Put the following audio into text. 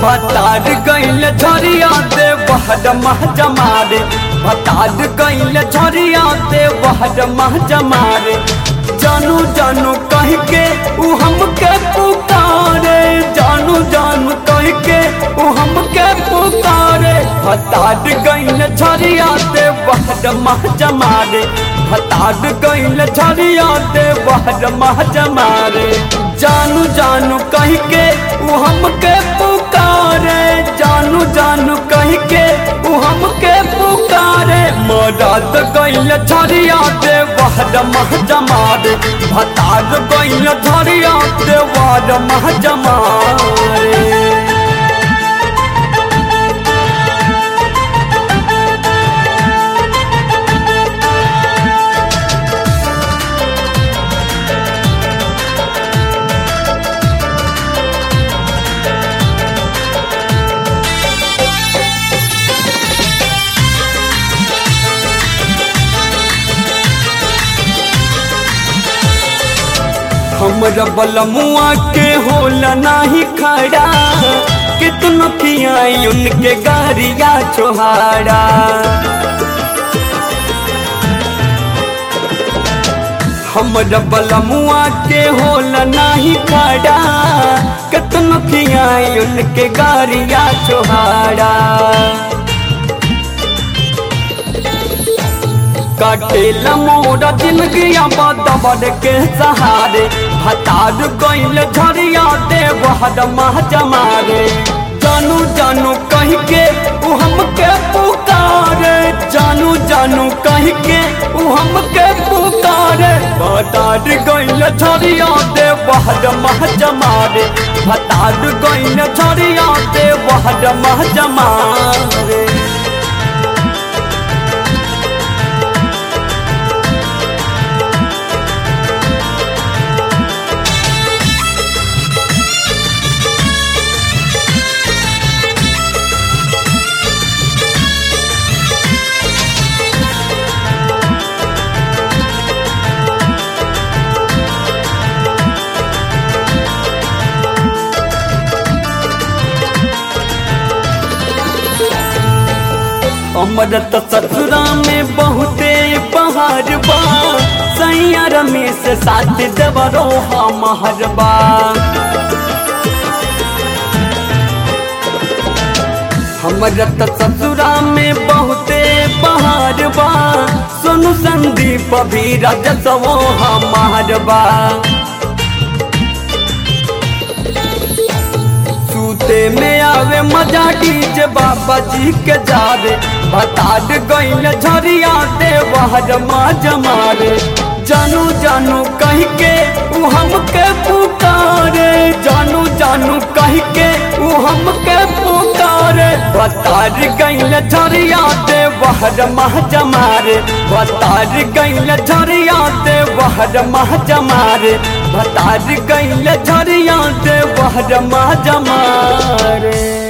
भतार गइल झरिया दे बहर मह जमारे, भतार गइल झरिया दे बहर मह जमारे। जानू जानू कह के उ हमके पुकारे, जानू जानू कह के उ हमके पुकारे। भतार गइल झरिया दे बहर मह जमारे, भतार गइल झरिया दे बहर मह जमारे। जानू जानू कह के उ हमके पुकारे, जानू जानू कह के उ हमके पुकारे। मराद गइल झरिया दे बहर मह जमारे, भतार गइल झरिया दे बहर मह जमारे। हमरा बलमुआ के होला नाही खड़ा, कितनो खियाई उनके गारिया छोहाड़ा। हमरा बलमुआ के होला नाही खड़ा, कितनो खियाई उनके गारिया छोहाड़ा। काटेला मोरा जिंदगिया बदबर के सहारे, भतार गइल झरिया दे बहर मह जमारे। जानू जानू कह के उ हमके पुकारे, जानू जानू कह के उ हमके पुकारे। भतार गइल झरिया दे बहर मह जमारे, भतार गइल झरिया दे बहर मह जमारे। हमर त ससुरा में बहुते बहार बा, सैया रमेश साथ देवरो हमर बा। हमर त ससुरा में बहुते बहार बा, सोनू संदीप भी राजसवो हमर बा। सूते में आवे मजा डीजे बाबा जी के जावे, भतार गइल झरिया दे बहर मह जमारे। जानू जानू कह के उ हमके पुकारे, जानू जानू कह के उ हमके पुकारे। भतार गइल झरिया दे बहर मह जमारे, भतार गइल झरिया दे बहर मह जमारे, भतार गइल झरिया दे बहर मह जमारे।